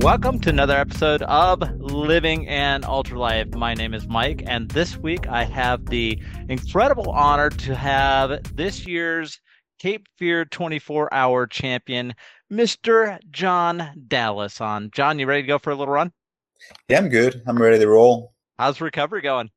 Welcome to another episode of Living an Ultra Life. My name is Mike, and this week I have the incredible honor to have this year's Cape Fear 24-hour champion, Mr. John Dallas on. John, you ready to go for a little run? Yeah, I'm good. I'm ready to roll. How's recovery going?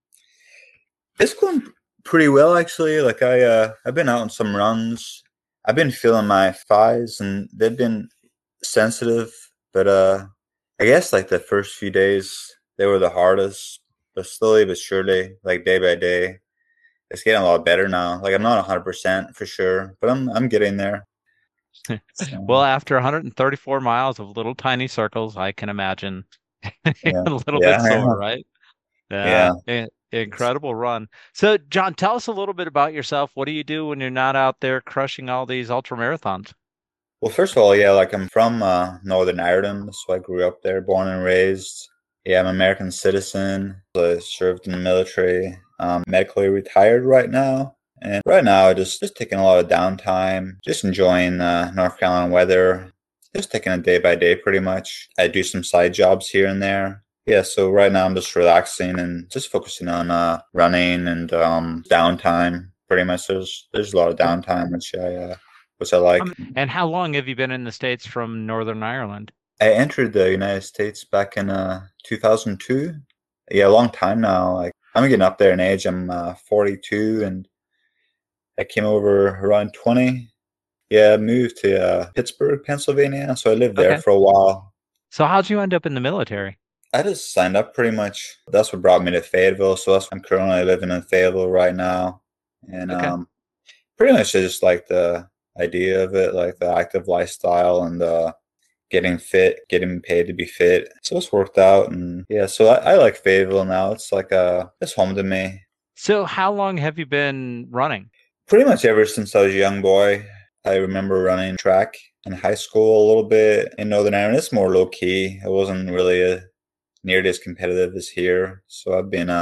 It's going pretty well, actually. I've been out on some runs. I've been feeling my thighs, and they've been sensitive. But I guess like the first few days, they were the hardest. But slowly but surely, like day by day, it's getting a lot better now. Like I'm not 100% for sure, but I'm getting there. Well, So, after 134 miles of little tiny circles, I can imagine a yeah, little bit yeah, sore, right? Yeah, yeah. incredible run. So, John, tell us a little bit about yourself. What do you do when you're not out there crushing all these ultra marathons? Well, first of all, yeah, like I'm from Northern Ireland, so I grew up there, born and raised. Yeah, I'm an American citizen. I served in the military. Medically retired right now, and right now I just taking a lot of downtime, just enjoying North Carolina weather, just taking it day by day, pretty much. I do some side jobs here and there. Yeah, so right now I'm just relaxing and just focusing on running and downtime. Pretty much, there's a lot of downtime, which I like. And how long have you been in the States from Northern Ireland? I entered the United States back in 2002. Yeah, a long time now. Like I'm getting up there in age. I'm 42, and I came over around 20. Yeah, I moved to Pittsburgh, Pennsylvania. So I lived there Okay. for a while. So how'd you end up in the military? I just signed up pretty much. That's what brought me to Fayetteville. So I'm currently living in Fayetteville right now, and Okay. pretty much I just like the idea of it, like the active lifestyle and getting fit, getting paid to be fit. So it's worked out, and yeah, so I like Fayetteville now. It's like it's home to me. So how long have you been running? Pretty much ever since I was a young boy. I remember running track in high school a little bit in Northern Ireland. It's more low key. It wasn't really nearly as competitive as here. So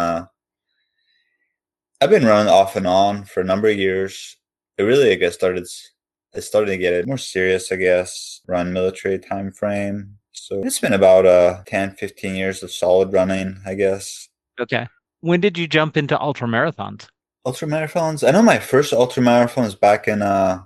I've been running off and on for a number of years. It really, I guess, it started to get more serious, I guess, around military time frame. So it's been about 10, 15 years of solid running, I guess. Okay. When did you jump into ultra marathons? Ultra marathons. I know my first ultra marathon was back in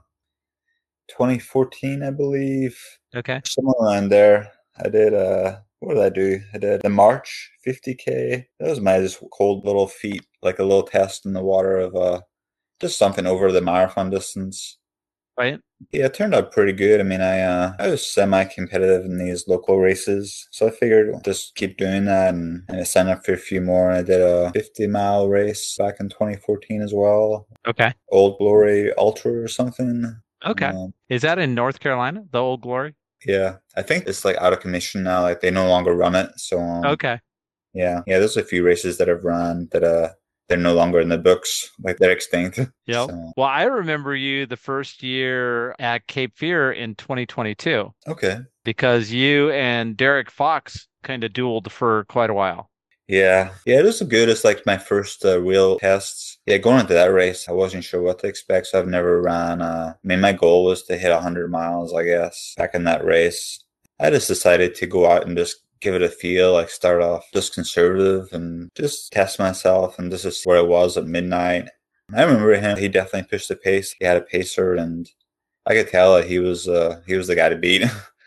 2014, I believe. Okay. Somewhere around there. I did what did I do? I did the March 50K. That was my just cold little feat, like a little test in the water of just something over the marathon distance. Right. Yeah, it turned out pretty good. I mean, I was semi-competitive in these local races, so I figured just keep doing that, and I signed up for a few more. And I did a 50-mile race back in 2014 as well, Okay. Old Glory Ultra or something. Okay. Is that in North Carolina, the Old Glory? Yeah, I think it's like out of commission now. Like they no longer run it. So Okay. yeah, there's a few races that I've run that they're no longer in the books, like they're extinct. Yep. So Well, I remember you the first year at Cape Fear in 2022 okay. because you and Derek Fox kind of dueled for quite a while. Yeah, it was good. It's like my first real tests. Yeah, going into that race, I wasn't sure what to expect, so I've never ran. I mean, my goal was to hit 100 miles, I guess, back in that race. I just decided to go out and just give it a feel, like start off just conservative and just test myself. And this is where I was at midnight. I remember him. He definitely pushed the pace. He had a pacer, and I could tell that he was the guy to beat.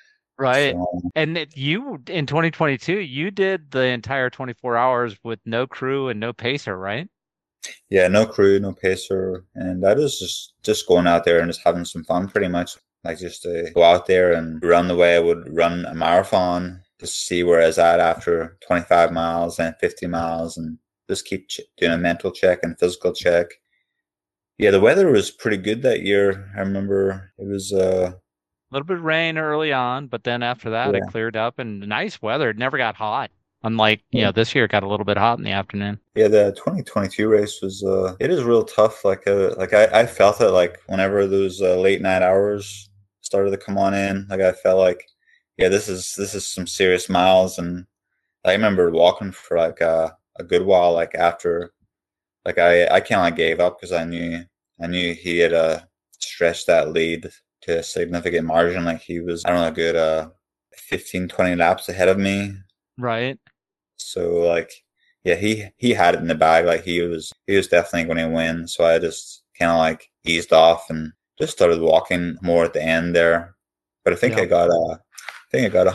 Right. So And you in 2022, you did the entire 24 hours with no crew and no pacer, right? yeah, no crew, no pacer, and I was just going out there and just having some fun, pretty much. Like just to go out there and run the way I would run a marathon, just see where I was at after 25 miles and 50 miles, and just keep doing a mental check and physical check. Yeah, the weather was pretty good that year. I remember it was A little bit of rain early on, but then after that it yeah. cleared up and nice weather. It never got hot. Unlike, Yeah, this year it got a little bit hot in the afternoon. yeah, the 2022 race was it is real tough. Like I felt it like whenever those late night hours started to come on in, like I felt like yeah, this is some serious miles. And I remember walking for like a good while, like after like I kind of gave up because I knew he had stretched that lead to a significant margin. Like he was I don't know, a good 15, 20 laps ahead of me. Right. So like, yeah, he had it in the bag. Like he was definitely going to win. So I just kind of like eased off and just started walking more at the end there. But Yep. I think I got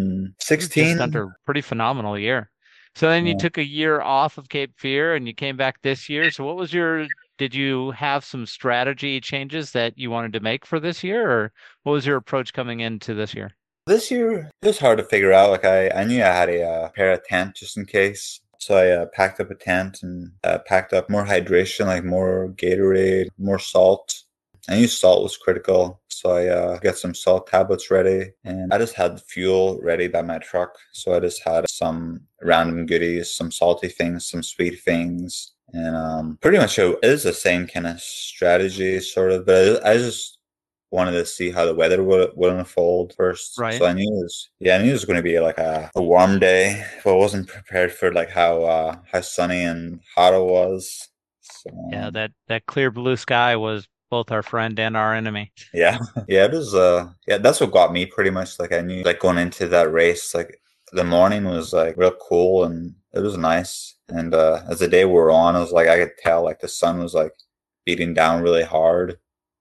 Just 116. under pretty phenomenal year. So then you Yeah. took a year off of Cape Fear and you came back this year. So did you have some strategy changes that you wanted to make for this year, or what was your approach coming into this year? This year it was hard to figure out. Like I knew I had a pair of tent just in case. So I packed up a tent and packed up more hydration, like more Gatorade, more salt. I knew salt was critical, so I got some salt tablets ready, and I just had the fuel ready by my truck. So I just had some random goodies, some salty things, some sweet things, and pretty much it is the same kind of strategy, sort of. But I just wanted to see how the weather would unfold first. So Right. I knew I knew it was going to be like a warm day, but I wasn't prepared for like how sunny and hot it was. So Yeah, that clear blue sky was both our friend and our enemy. yeah, yeah, it was. Yeah, that's what got me pretty much. Like I knew, like going into that race, like the morning was like real cool and it was nice. And as the day wore on, it was like I could tell like the sun was like beating down really hard.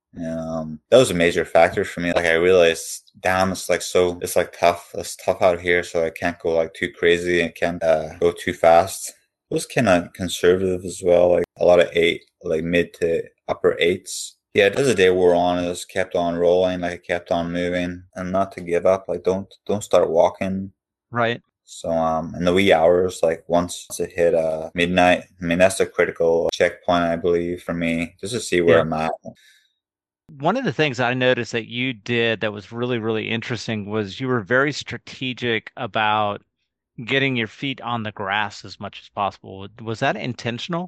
That was a major factor for me. Like I realized, damn, it's like tough. It's tough out here, so I can't go like too crazy and can't go too fast. It was kind of conservative as well. Like a lot of eight, like mid to upper eights. Yeah, as the day wore on, it just kept on rolling. Like it kept on moving, and not to give up. Like don't start walking. Right. So in the wee hours, like once it hit midnight, I mean that's a critical checkpoint, I believe, for me, just to see where Yeah. I'm at. One of the things I noticed that you did that was really, really interesting was you were very strategic about getting your feet on the grass as much as possible. Was that intentional?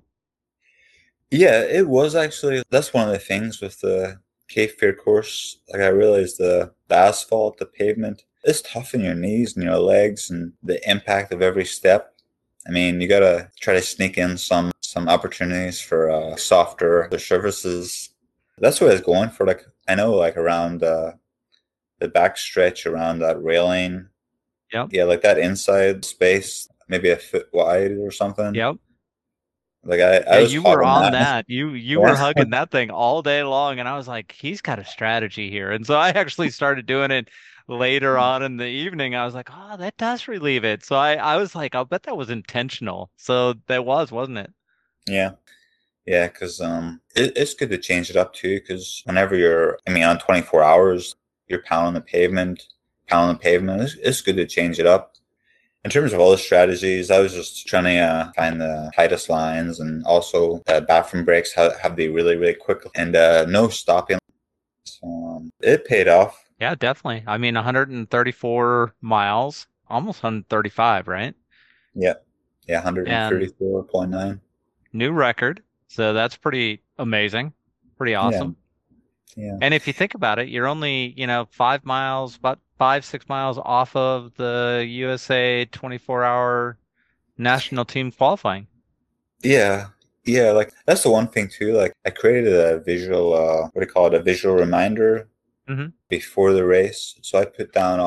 Yeah, it was actually. That's one of the things with the Cape Fear course. Like I realized the asphalt, the pavement, it's tough on your knees and your legs, and the impact of every step. I mean, you gotta try to sneak in some opportunities for softer the surfaces. That's what I was going for. Like I know, like around the back stretch around that railing, Yep. yeah, like that inside space, maybe a foot wide or something. Yep. Like Yeah, I was you were hogging on that. that. You Yeah. were hugging that thing all day long, and I was like, he's got a strategy here. And so I actually started doing it later on in the evening. I was like, oh, that does relieve it. So I was like, I'll bet that was intentional. So that was, wasn't it? Yeah. Yeah, because it's good to change it up too. Because whenever I mean, on 24 hours, you're pounding the pavement. It's good to change it up. In terms of all the strategies, I was just trying to find the tightest lines, and also bathroom breaks have the really really quick and no stopping. So it paid off. Yeah, definitely. I mean, 134 miles, almost 135, right? Yeah, yeah, And 134.9. new record. So that's pretty amazing, pretty Yeah, awesome. yeah, And if you think about it, you're only, 5 miles, about 5, 6 miles off of the USA 24-hour national team qualifying. yeah, yeah. Like that's the one thing too. Like I created a visual, what do you call it? A visual reminder Hmm. before the race. So I put down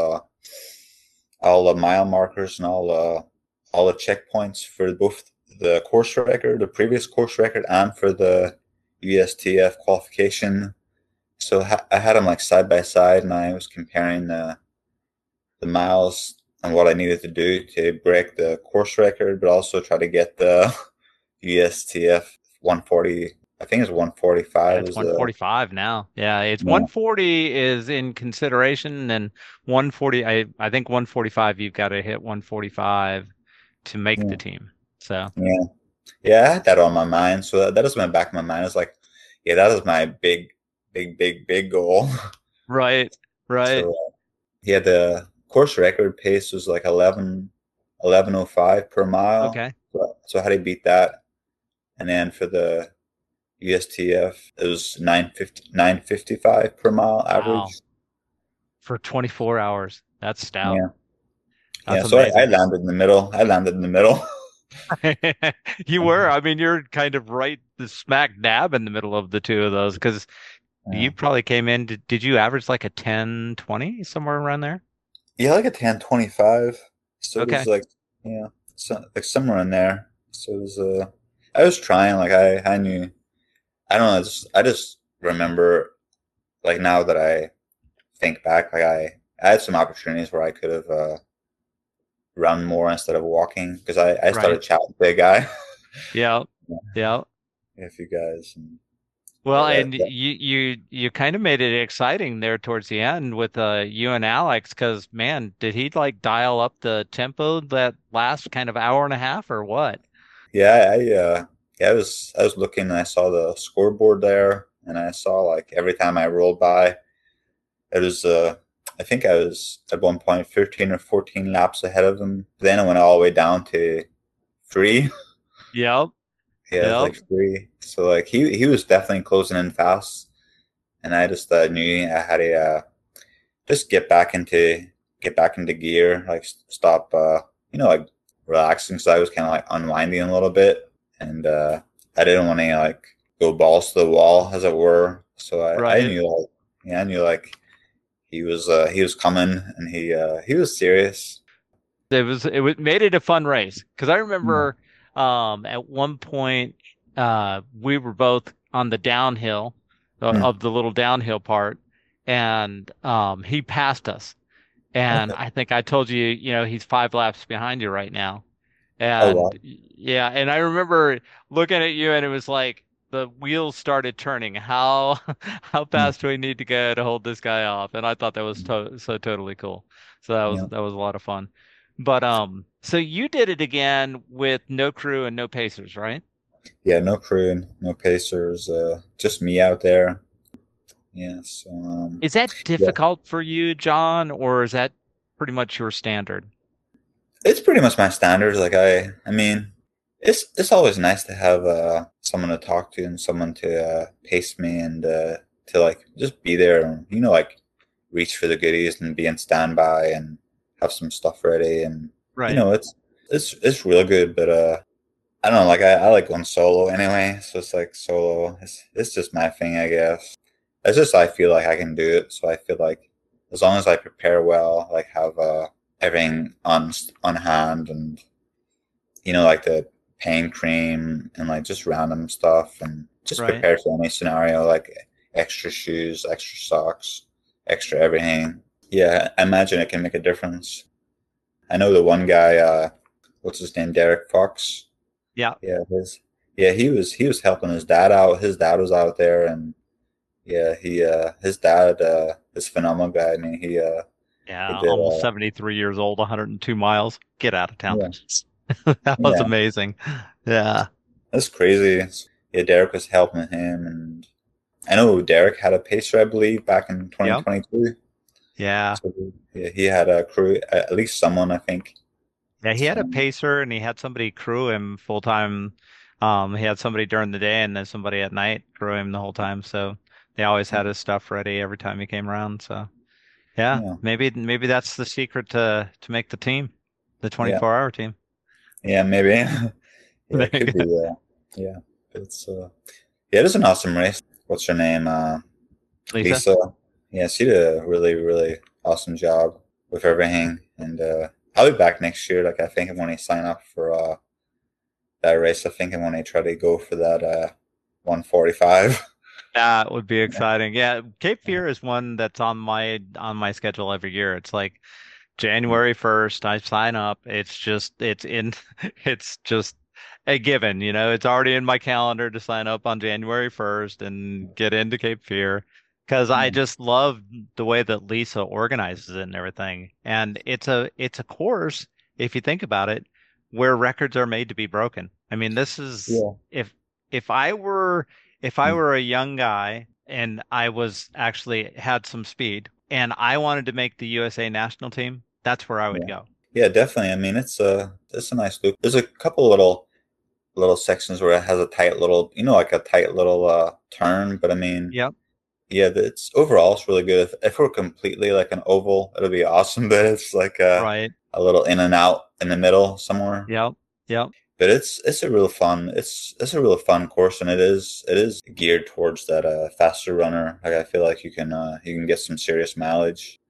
all the mile markers and all the checkpoints for both the course record, the previous course record, and for the USTF qualification. So I had them like side by side, and I was comparing the miles and what I needed to do to break the course record, but also try to get the USTF 140. I think it's Yeah, 145 it's is the 145 now. Yeah, it's yeah, 140 is in consideration, and 140, I think 145, you've got to hit 145 to make the yeah, team. So, yeah. Yeah, I had that on my mind. So that is in the back of my mind. It's like, yeah, that is my big goal. right, right. So yeah, the course record pace was like 11:05 per mile. Okay. So how do you beat that? And then for the USTF, it was 9:55 per mile Wow. average. For 24 hours. That's stout. Yeah. Yeah. That's So I amazing. landed in the middle. I landed in the middle. You were. I mean, you're kind of right the smack dab in the middle of the two of those because Yeah. you probably came in. Did you average like a 10, 20 somewhere around there? Yeah, like a 1025. So it was Okay. like, yeah, like somewhere in there. So it was, I was trying, like I knew, I don't know, I just remember, like now that I think back, like I had some opportunities where I could have run more instead of walking because I Right. started chatting with a big guy. Yeah. Yeah. If you guys, and yeah, Well, and you kind of made it exciting there towards the end with you and Alex, because man, did he like dial up the tempo that last kind of hour and a half or what? yeah, yeah, I was looking and I saw the scoreboard there, and I saw like every time I rolled by, it was I think I was at one point 13 or 14 laps ahead of him. Then it went all the way down to three. Yep. Yeah, it was Yep. like three. So like he was definitely closing in fast, and I just knew I had to just get back into gear, like stop, like relaxing. So I was kind of like unwinding a little bit, and I didn't want to like go balls to the wall, as it were. So I Right. knew like, yeah, I knew like he was coming, and he was serious. It made it a fun race because I Yeah. remember at one point we were both on the downhill Hmm. of the little downhill part, and he passed us. And Okay. I think I told you, he's 5 laps behind you right now. Oh And wow. yeah, and I remember looking at you and it was like the wheels started turning. How how Hmm. fast do we need to go to hold this guy off? And I thought that was so totally cool. So Yeah. that was a lot of fun. But so you did it again with no crew and no pacers, right? Yeah. No crew, no pacers, just me out there. Yeah. So Is that yeah. difficult for you, John, or is that pretty much your standard? It's pretty much my standards. Like I mean, it's always nice to have someone to talk to and someone to pace me and to like just be there and like reach for the goodies and be in standby and have some stuff ready, and Right. it's real good. But I don't know, like I like going solo anyway, so it's like solo. It's just my thing, I guess. It's just I feel like I can do it, so I feel like as long as I prepare well, like have everything on hand, and like the pain cream and like just random stuff, and just Right. prepare for any scenario, like extra shoes, extra socks, extra everything. Yeah, I imagine it can make a difference. I know the one guy, what's his name, Derek Fox. Yeah. Yeah, he was helping his dad out. His dad was out there, and yeah, his dad is a phenomenal guy. I mean, he Yeah, did almost 73 years old, 102 miles. Get out of town. yeah, That was yeah, amazing. Yeah. that's crazy. Yeah, Derek was helping him, and I know Derek had a pacer, I believe, back in Yep. 2022. Yeah. So yeah, he had a crew, at least someone, I think. Yeah, he had a So pacer and he had somebody crew him full time. He had somebody during the day and then somebody at night crew him the whole time. So they always had his stuff ready every time he came around. So yeah, yeah, maybe that's the secret to make the team, the yeah, 24-hour team. yeah, maybe. Yeah, There it you could go. be. Yeah, it's yeah, it was an awesome race. What's her name? Lisa. Lisa. Yeah, she did a really, really awesome job with everything. And I'll be back next year. Like I think I'm going to sign up for that race. I think I'm going to try to go for that 145. That would be exciting. Yeah, Cape Fear is one that's on my schedule every year. It's like January 1st, I sign up. It's in it's just a given, It's already in my calendar to sign up on January 1st and get into Cape Fear because I Yeah, just love the way that Lisa organizes it and everything. And it's a course, if you think about it, where records are made to be broken. I mean, this is yeah, if I were if I mm, were a young guy and I was actually had some speed and I wanted to make the USA national team, that's where I would yeah, go. yeah. Definitely. I mean, it's a nice loop. There's a couple little sections where it has a tight little, like a tight little turn. But I mean, Yep. yeah, it's overall it's really good. If it were completely like an oval, it'll be awesome. But it's like Right. a little in and out in the middle somewhere. Yep. Yep. But it's a real fun it's a real fun course, and it is geared towards that faster runner. Like I feel like you can get some serious mileage.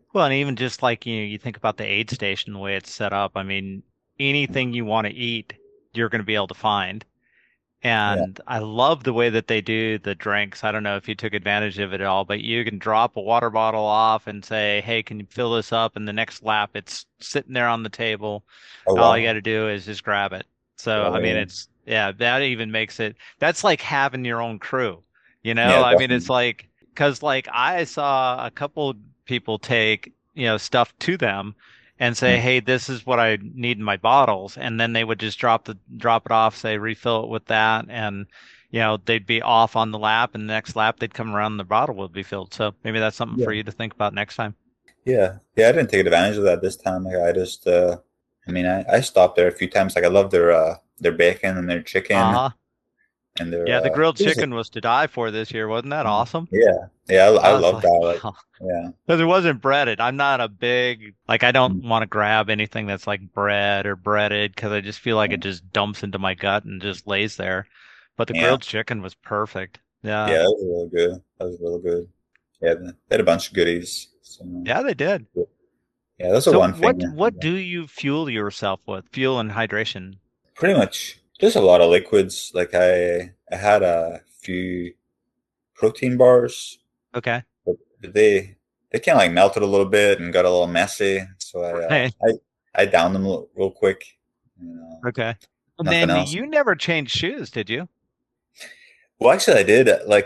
Well, and even just like you think about the aid station, the way it's set up. I mean, anything you want to eat, you're going to be able to find. Yeah. And I love the way that they do the drinks. I don't know if you took advantage of it at all, but you can drop a water bottle off and say, "Hey, can you fill this up?" And the next lap, it's sitting there on the table. Oh All you got wow. to do is just grab it. So, Grab I it, mean, yeah. yeah, that even makes it, that's like having your own crew, you know? Yeah, I mean, it's definitely. like, because like I saw a couple people take, stuff to them and say, Mm. "Hey, this is what I need in my bottles." And then they would just drop it off, say, refill it with that. And, they'd be off on the lap, and the next lap they'd come around and the bottle would be filled. So maybe that's something for Yeah. you to think about next time. Yeah. Yeah, I didn't take advantage of that this time. Like I just I mean I stopped there a few times. Like I love their bacon and their chicken Uh-huh. and their Yeah, the grilled it was chicken was to die for this year. Wasn't that awesome? yeah. Yeah, I I was love like, that. Like wow. yeah. Because it wasn't breaded. I'm not a big, like, I don't Mm. want to grab anything that's like bread or breaded because I just feel like it Mm. just dumps into my gut and just lays there. But the Yeah. grilled chicken was perfect. Yeah. Yeah, that was really good. That was really good. Yeah, they had a bunch of goodies. So Yeah, they did. yeah, that's the So one what thing. what do you fuel yourself with? Fuel and hydration. Pretty much just a lot of liquids. Like I had a few protein bars, Okay. but they kind of like melted a little bit and got a little messy. So Right. I downed them real quick. Okay. And Nothing then else. you never changed shoes, did you? Well, actually, I did. Like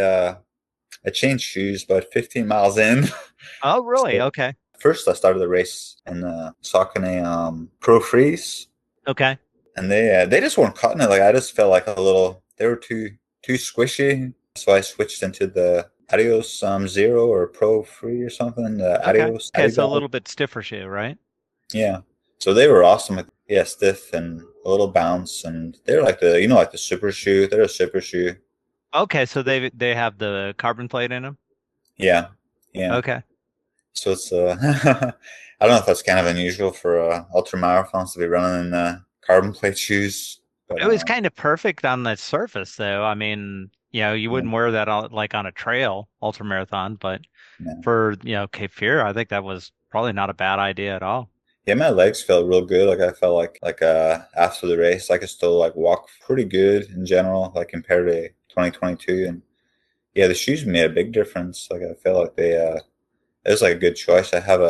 I changed shoes about 15 miles in. Oh, really? So Okay. first, I started the race in Saucony Pro Freeze, Okay. and they just weren't cutting it. Like I just felt like a little. They were too squishy, so I switched into the Adios Zero or Pro Free or something. The Okay. Adios Okay, so a Adibag. little bit stiffer shoe, right? Yeah. So they were awesome. Yeah, stiff and a little bounce, and they're like like the super shoe. They're a super shoe. Okay, so they have the carbon plate in them. Yeah, yeah. Okay. So it's I don't know if that's kind of unusual for ultra marathons to be running in carbon plate shoes, but It was kind of perfect on the surface, though. I mean, you yeah, wouldn't wear that on, like on a trail ultra marathon, but yeah. for, Cape Fear, I think that was probably not a bad idea at all. Yeah, my legs felt real good. Like I felt like after the race, I could still like walk pretty good in general, like compared to 2022. And yeah, the shoes made a big difference. Like I felt like it was like a good choice. I have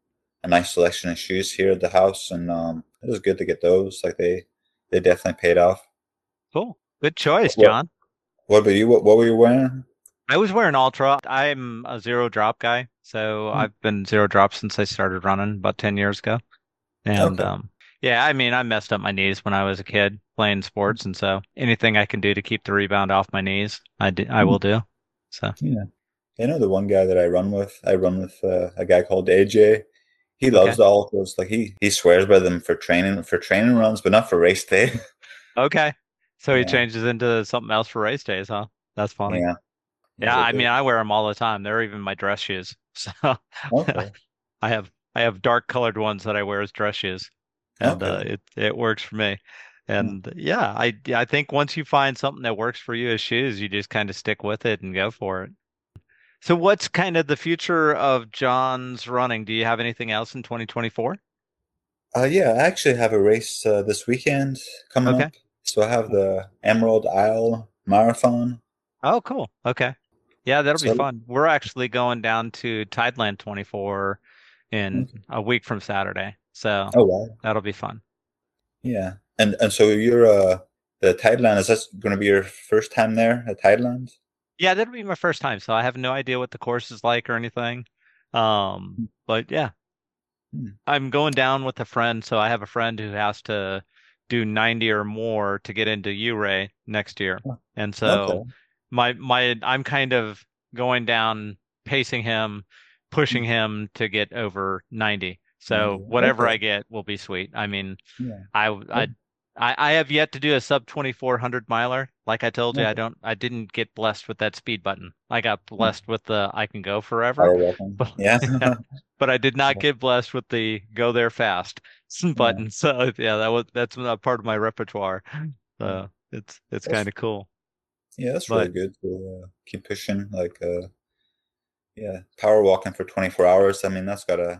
a nice selection of shoes here at the house, and it was good to get those. Like they definitely paid off. Cool. Good choice, What John. what about you? What were you wearing? I was wearing Ultra. I'm a zero drop guy, so Hmm. I've been zero drop since I started running about 10 years ago. And Okay. yeah, I mean, I messed up my knees when I was a kid playing sports, and so anything I can do to keep the rebound off my knees, I Hmm. will do. So, Yeah. You know the one guy that I run with a guy called AJ. He loves okay. the Ultras. Like he swears by them for training runs, but not for race day. Okay. So he Yeah, changes into something else for race days, huh? That's funny. yeah, yeah, Yeah, they're I mean, good. I wear them all the time. They're even my dress shoes. So Okay, I have I have dark colored ones that I wear as dress shoes, and okay. it works for me. Hmm. And yeah, I think once you find something that works for you as shoes, you just kind of stick with it and go for it. So what's kind of the future of John's running? Do you have anything else in 2024? Yeah, I actually have a race this weekend coming Okay. up. So I have the Emerald Isle Marathon. Oh, cool. Okay. Yeah, that'll be So fun. We're actually going down to Tideland 24 in okay. a week from Saturday. So Oh wow, that'll be fun. yeah. And so you're the Tideland, is this going to be your first time there at Tideland? Yeah, that'll be my first time, so I have no idea what the course is like or anything. But yeah, Hmm. I'm going down with a friend, so I have a friend who has to do 90 or more to get into URay next year. Oh, And so okay. I'm kind of going down, pacing him, pushing Hmm. him to get over 90. So 90. whatever I Okay. get will be sweet. I mean, Yeah. I Oh, I I have yet to do a sub 2400 miler. Like I told you, okay. I didn't get blessed with that speed button. I got Hmm. blessed with the I can go forever, Fire weapon. but Yeah. yeah, but I did not get blessed with the go there fast Yeah. button. So yeah, that's not part of my repertoire. Yeah. It's kind That's of cool. yeah, that's really But good to keep pushing. Like yeah, power walking for 24 hours. I mean,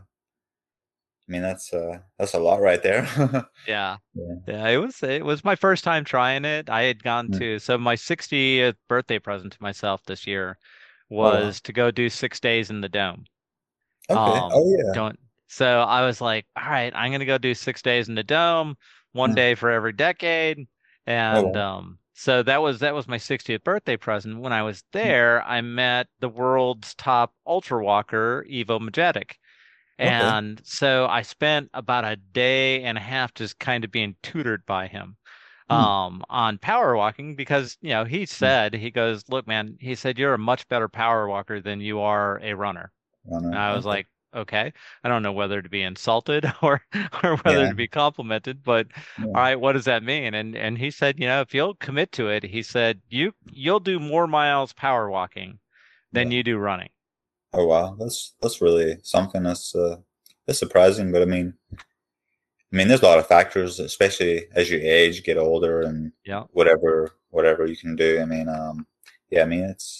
that's a lot right there. Yeah. Yeah. Yeah, it was my first time trying it. I had gone Mm. to so my 60th birthday present to myself this year Oh wow. was to go do 6 days in the dome. Okay. Oh yeah. Don't so I was like, all right, I'm gonna go do 6 days in the dome, one Mm. day for every decade. Oh And wow. so that was my 60th birthday present. When I was there, I met the world's top ultra walker, Evo Majetic. Okay. And so I spent about a day and a half just kind of being tutored by him Mm. on power walking because, he Mm. said, he goes, look, man, he said, you're a much better power walker than you are a runner. And Runner. I was Okay. like, okay, I don't know whether to be insulted or whether Yeah. to be complimented, but Yeah. all right, what does that mean? And he said, if you'll commit to it, he said, you'll do more miles power walking than Yeah. you do running. Oh wow. That's really something that's surprising. But I mean, there's a lot of factors, especially as you age, get older, and Yeah. whatever you can do. I mean, yeah. I mean,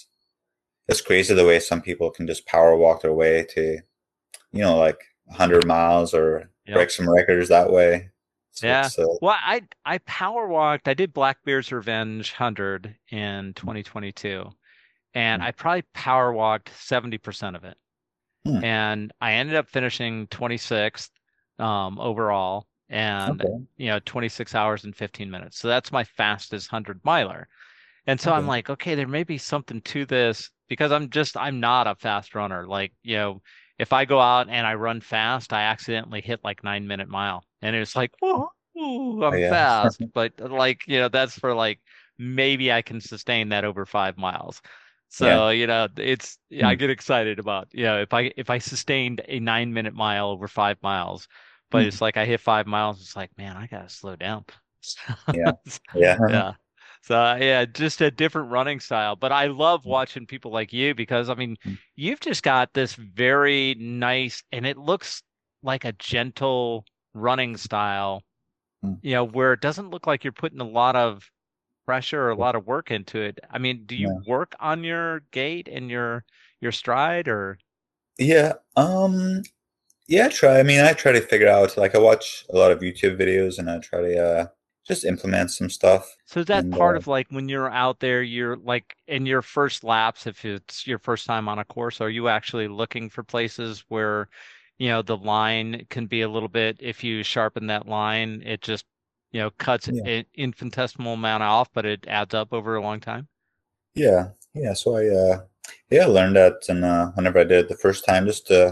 it's crazy the way some people can just power walk their way to, like 100 miles or Yeah. break some records that way. So Yeah. it's Well, I power walked. I did Blackbeard's Revenge 100 in 2022, and mm, I probably power walked 70% of it. mm, And I ended up finishing 26th overall, and okay, 26 hours and 15 minutes. So that's my fastest 100 miler. And so I'm okay, like, okay, there may be something to this because I'm not a fast runner. Like, if I go out and I run fast, I accidentally hit like 9-minute mile. And it's like, whoa, oh I'm yeah, fast. But like, that's for like maybe I can sustain that over 5 miles. yeah, So, I mm, get excited about, if I sustained a 9-minute mile over 5 miles, but mm, it's like I hit 5 miles, it's like, man, I gotta slow down. yeah, yeah, Yeah. So yeah, just a different running style. But I love watching people like you because I mean, mm, you've just got this very nice and it looks like a gentle running style, mm, where it doesn't look like you're putting a lot of pressure or a lot of work into it. I mean, do you yeah, work on your gait and your stride or yeah. Yeah, try. I mean, I try to figure out. Like, I watch a lot of YouTube videos, and I try to just implement some stuff. so is that And part of like when you're out there, you're like in your first laps, if it's your first time on a course, are you actually looking for places where, the line can be a little bit, if you sharpen that line, it just, cuts yeah, an infinitesimal amount off, but it adds up over a long time? yeah, yeah. So I learned that, and whenever I did it the first time,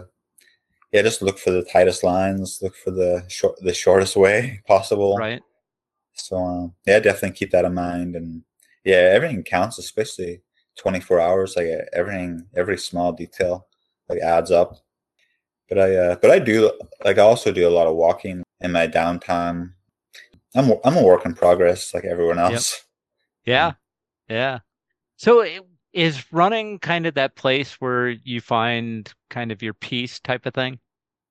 just look for the tightest lines, look for the shortest way possible. Right? So yeah, definitely keep that in mind, and yeah, everything counts, especially 24 hours. Like everything, every small detail like adds up. But I do like I also do a lot of walking in my downtime. I'm a work in progress, like everyone Yep. else. Yeah. Yeah. So is running kind of that place where you find kind of your peace type of thing?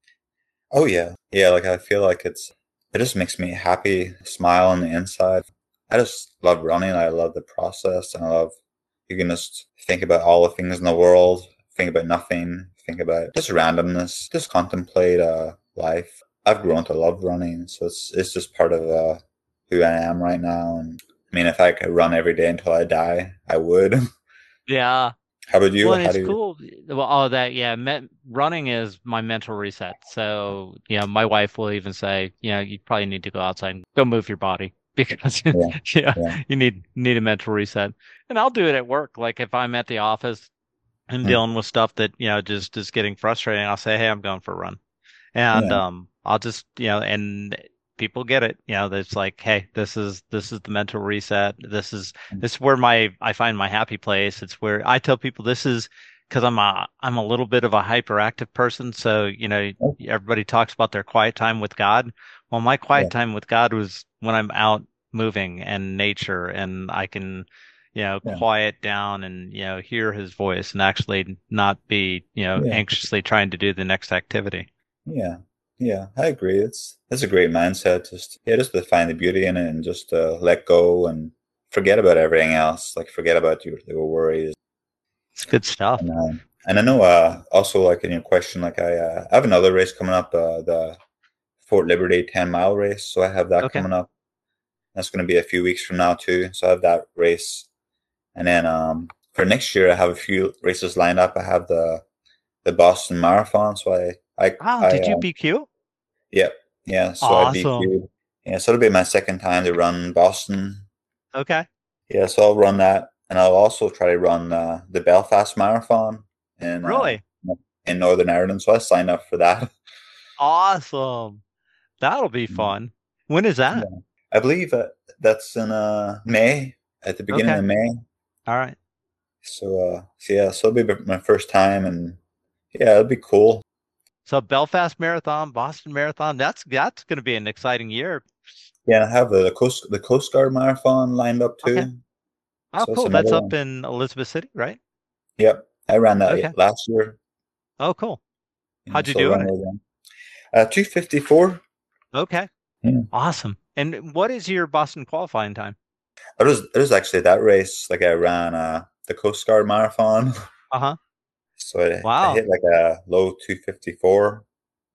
Oh yeah, yeah. Like I feel like it just makes me happy, smile on the inside. I just love running. I love the process, and I love you can just think about all the things in the world, think about nothing, think about just randomness, just contemplate life. I've grown to love running, so it's just part of who I am right now. And I mean, if I could run every day until I die, I would. Yeah. How about Well, you? and How it's do you? cool. Well, all that, yeah, running is my mental reset. So, my wife will even say, you probably need to go outside and go move your body because, Yeah, yeah, yeah, you need a mental reset. And I'll do it at work. Like if I'm at the office and mm, dealing with stuff that, just is getting frustrating, I'll say, hey, I'm going for a run. And yeah, I'll just, and people get it. That's like, hey, this is the mental reset. mm, This is where I find my happy place. It's where I tell people this is because I'm a little bit of a hyperactive person. So, oh, everybody talks about their quiet time with God. Well, my quiet yeah, time with God was when I'm out moving and nature and I can, yeah, quiet down and, hear his voice and actually not be, yeah. anxiously trying to do the next activity. Yeah, yeah, I agree. It's a great mindset. Just to find the beauty in it and just let go and forget about everything else. Like forget about your worries. It's good stuff. And And I know also like in your question, like I have another race coming up, the Fort Liberty 10 mile race. So I have that Okay. coming up. That's going to be a few weeks from now too. So I have that race, and then for next year I have a few races lined up. I have the Boston Marathon. So Oh, did you BQ? yeah, yeah. So I Awesome. BQ'd. Yeah, so it'll be my second time to run Boston. Okay. Yeah, so I'll run that, and I'll also try to run the Belfast Marathon in uh, Really? in Northern Ireland. So I signed up for that. Awesome. That'll be fun. When is that? Yeah. I believe that's in May, at the beginning Okay. of May. All right. So it'll be my first time, and yeah, it'll be cool. So Belfast Marathon, Boston Marathon, that's going to be an exciting year. Yeah, and I have the Coast Guard Marathon lined up Okay. too. Oh, So it's cool. That's another up one. in Elizabeth City, right? Yep, I ran that Okay. last year. Oh, cool. How'd you So I'll do in run it? it again. 254. Okay. Yeah. Awesome. And what is your Boston qualifying time? It was actually that race. Like I ran the Coast Guard Marathon, Uh-huh. so I Wow. hit like a low 254.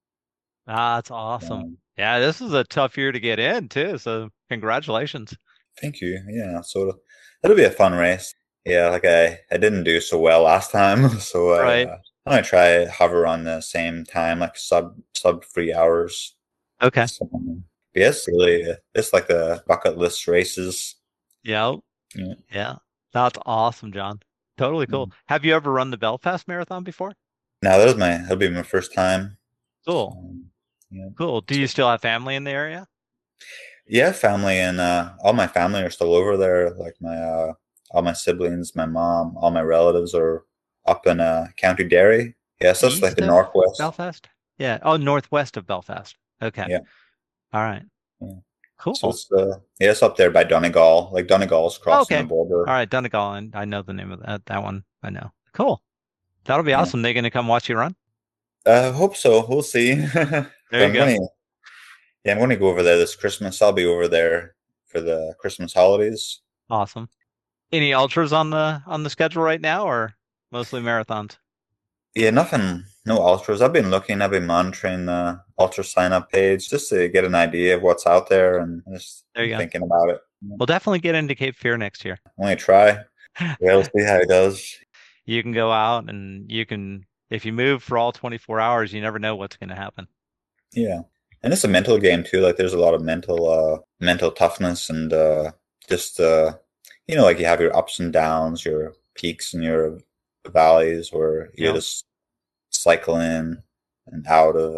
Ah, that's awesome. Um, Yeah, this is a tough year to get in too, so congratulations. Thank you. Yeah, so it'll be a fun race. Yeah, like I didn't do so well last time, so Right. I'm gonna try hover on the same time, like sub 3 hours. Okay. So, but yes, really, it's like the bucket list races. Yeah. Yeah. Yeah. That's awesome, John. Totally cool. Mm. Have you ever run the Belfast Marathon before? Now that'll be my first time. So, Cool. yeah. Cool. Do you So still have family in the area? yeah, family and all my family are still over there. Like my all my siblings, my mom, all my relatives are up in County Derry. Yeah, so that's like East the of northwest. Belfast? Yeah. Oh, northwest of Belfast. Okay. Yeah. All right. Yeah. So Cool. it's yeah, it's up there by Donegal. Like Donegal's crossing the Okay. border. All right. Donegal. I know the name of that one. I know. Cool. That'll be Yeah. awesome. They gonna come watch you run? Hope so. We'll see. There But you go. I'm gonna go over there this Christmas. I'll be over there for the Christmas holidays. Awesome. Any ultras on the schedule right now or mostly marathons? Yeah, nothing, no ultras. I've been monitoring the ultra sign up page just to get an idea of what's out there and just There you go. thinking about it. We'll definitely get into Cape Fear next year. Only try. Yeah, we'll see how it does. You can go out and you can, if you move for all 24 hours, you never know what's going to happen. Yeah. And it's a mental game too. Like there's a lot of mental toughness and just like you have your ups and downs, your peaks and your valleys where you Yep. just cycle in and out of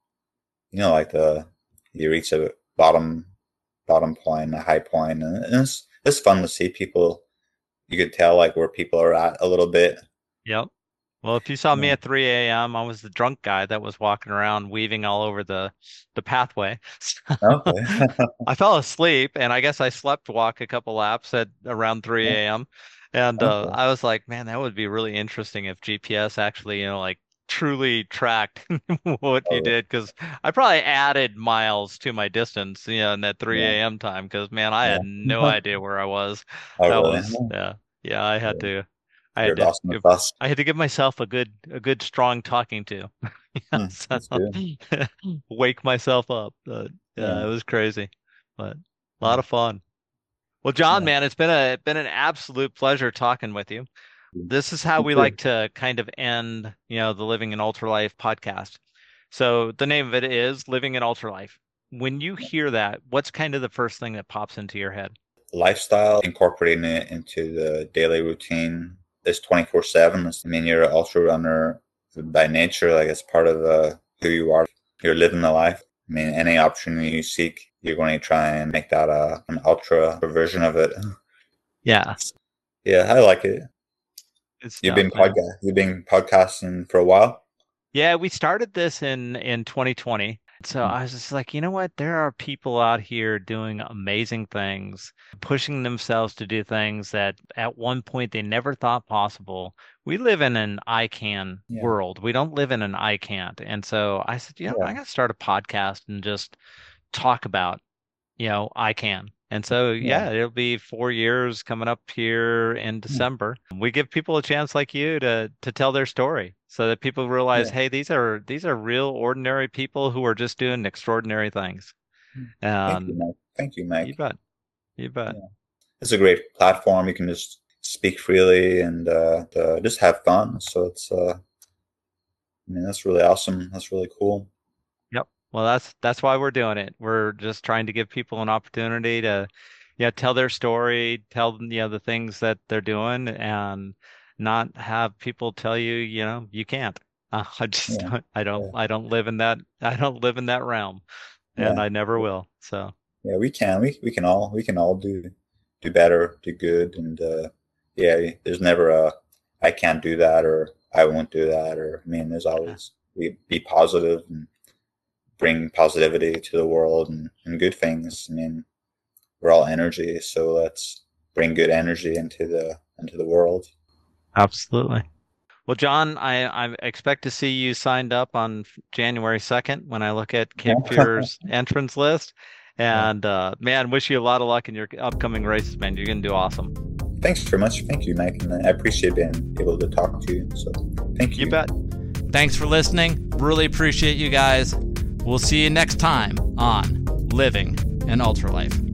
like the you reach a bottom point, a high point, and it's fun to see people. You could tell like where people are at a little bit. Yep. Well, if you saw me Yeah. at 3 a.m., I was the drunk guy that was walking around weaving all over the pathway. Okay. I fell asleep and I guess I slept walk a couple laps at around 3 a.m. And Okay. I was like, man, that would be really interesting if GPS actually, like truly tracked what you Oh, did because I probably added miles to my distance, in that yeah. 3 a.m. time because man, I Yeah. had no idea where I was. Oh, That really? was yeah. Yeah, I had Yeah. to I You're had to lost in the dust. I had to give myself a good strong talking to. Yeah, so That's good. wake myself up. Yeah, Yeah. it was crazy, but a lot of fun. Well, John, Yeah. man, it's been an absolute pleasure talking with you. This is how You we like too. to kind of end, the Living an Ultra Life podcast. So the name of it is Living an Ultra Life. When you hear that, what's kind of the first thing that pops into your head? Lifestyle, incorporating it into the daily routine is 24/7. I mean, you're an ultra runner by nature, like it's part of who you are. You're living the life. I mean, any opportunity you seek, you're going to try and make that an ultra version of it. Yeah, Yeah, I like it. good stuff, man. You've been podcasting for a while. Yeah, we started this in 2020. So I was just like, you know what? There are people out here doing amazing things, pushing themselves to do things that at one point they never thought possible. We live in an I can Yeah, world. We don't live in an I can't. And so I said, I yeah, got to start a podcast and just talk about, I can. And so, Yeah. yeah, it'll be 4 years coming up here in Yeah. December. We give people a chance like you to tell their story so that people realize, Yeah. hey, these are real ordinary people who are just doing extraordinary things. Thank you, And Mike. Thank you, you Mike. bet. You bet. Yeah. It's a great platform. You can just speak freely and just have fun. So I mean, that's really awesome. That's really cool. Yep. Well, that's why we're doing it. We're just trying to give people an opportunity to, yeah, tell their story, tell them, the things that they're doing, and not have people tell you, you can't. I just Yeah. don't, I don't, Yeah. I don't live in that, I don't live in that realm, and Yeah. I never will. So, Yeah, we can all do better, do good, and yeah, there's never a I can't do that or I won't do that, or I mean, there's yeah, always we be positive and bring positivity to the world and good things. I mean, we're all energy, so let's bring good energy into the world. absolutely. Well, John, I expect to see you signed up on January 2nd when I look at Cape Fear's entrance list. Yeah. And man, wish you a lot of luck in your upcoming races, man. You're gonna do awesome. Thanks very much. Thank you, Mike, and I appreciate being able to talk to you. So, thank You you. bet. Thanks for listening. Really appreciate you guys. We'll see you next time on Living an Ultralife.